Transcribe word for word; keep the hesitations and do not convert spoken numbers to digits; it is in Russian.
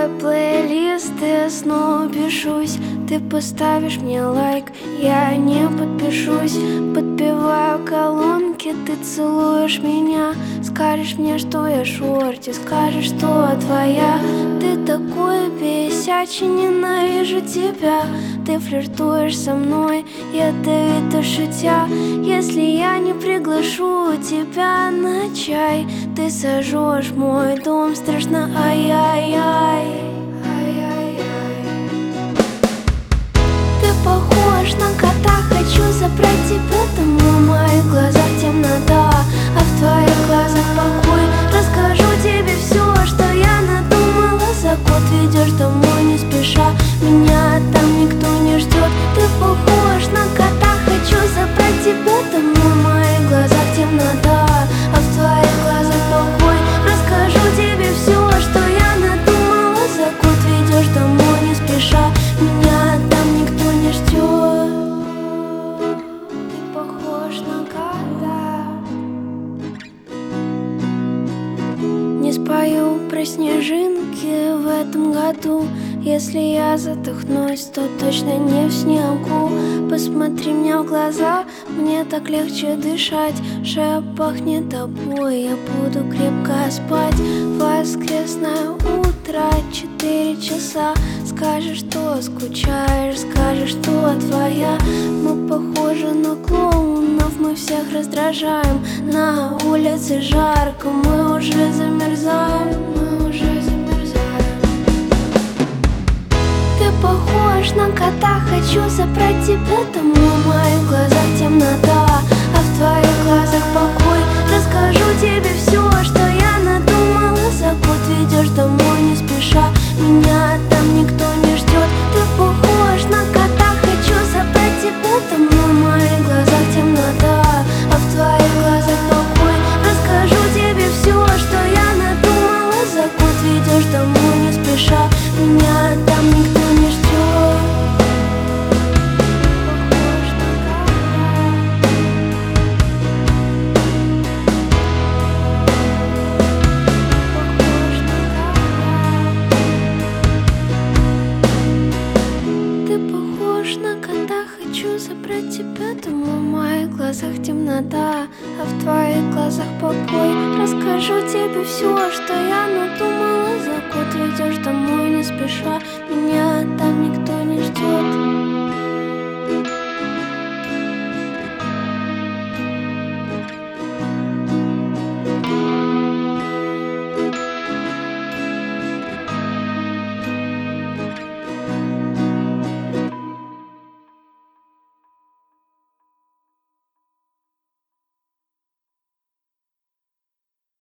твой плейлист, я снова пишусь. Ты поставишь мне лайк, я не подпишусь. Подпеваю колонки, ты целуешь меня. Скажешь мне, что я шорти, скажешь, что твоя. Ты такой бесячий, ненавижу тебя. Ты флиртуешь со мной, ядовито шутя. Если я не приглашу тебя на чай, ты сожжешь мой дом, страшно, ай-яй-яй. Ты похож на кота, хочу забрать тебя домой. В моих глазах темнота, а в твоих глазах покой. Расскажу тебе все, что я надумала за год. Ведешь домой не спеша, меня там никто не ждет. Ты похож на кота, хочу забрать тебя домой. В моих глазах темнота, а в твоих глазах покой. Расскажу тебе все, что я надумала за год. Ведешь домой не спеша, меня там никто не ждет. Ты похож на кота. Не спою про снежинки в этом году. Если я задохнусь, то точно не в снегу. Посмотри мне в глаза, мне так легче дышать. Шея пахнет тобой, я буду крепко спать. Воскресное утро, четыре часа. Скажешь, что скучаешь, скажешь, что твоя. Мы похожи на клоунов, мы всех раздражаем. На улице жарко, мы уже замерзаем. Мы уже замерзаем. Ты похож на кота, хочу забрать тебя домой. В моих глазах темнота, а в твоих глазах покой. Расскажу тебе все, что я надумала за год. Ведешь домой не спеша, меня там никто не ждет. Ты похож на кота, хочу забрать тебя домой. В моих глазах темнота, а в твоих глазах покой. Расскажу тебе все, что я надумала за год. Ведешь домой не спеша, меня там никто не ждет. Хочу забрать тебя домой. В моих глазах темнота, а в твоих глазах покой. Расскажу тебе все, что я надумала за год. Ведешь домой не спеша, меня там никто не ждет.